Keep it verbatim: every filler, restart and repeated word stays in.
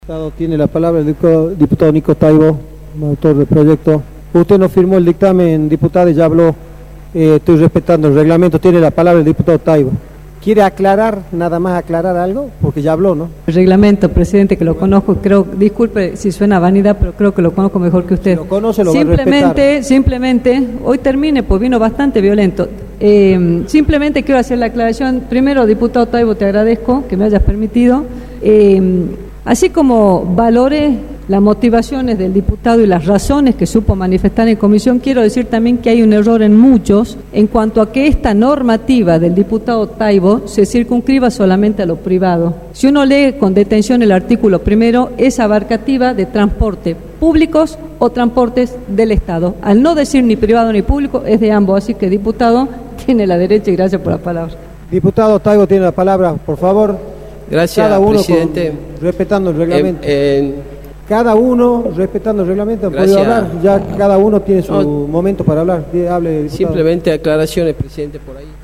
Diputado, tiene la palabra el diputado Nico Taibo, autor del proyecto. Usted no firmó el dictamen, diputado, y ya habló. Eh, estoy respetando el reglamento. Tiene la palabra el diputado Taibo. ¿Quiere aclarar, nada más aclarar algo? Porque ya habló, ¿no? El reglamento, presidente, que lo conozco, creo, disculpe si suena vanidad, pero creo que lo conozco mejor que usted. Si lo conoce, lo simplemente, va a respetar. Simplemente, hoy termine, pues vino bastante violento. Eh, simplemente quiero hacer la aclaración. Primero, diputado Taibo, te agradezco que me hayas permitido. Eh, así como valore las motivaciones del diputado y las razones que supo manifestar en comisión, quiero decir también que hay un error en muchos en cuanto a que esta normativa del diputado Taibo se circunscriba solamente a lo privado. Si uno lee con detención el artículo primero, es abarcativa de transporte públicos o transportes del Estado. Al no decir ni privado ni público, es de ambos, así que diputado tiene la derecha y gracias por la palabra. Diputado Taibo tiene la palabra, por favor. Gracias, Cada uno presidente. Con, respetando el reglamento. Eh, eh, Cada uno respetando el reglamento, han podido Gracias. hablar. Ya cada uno tiene su No, momento para hablar. Hable, diputado. Simplemente aclaraciones, presidente, por ahí.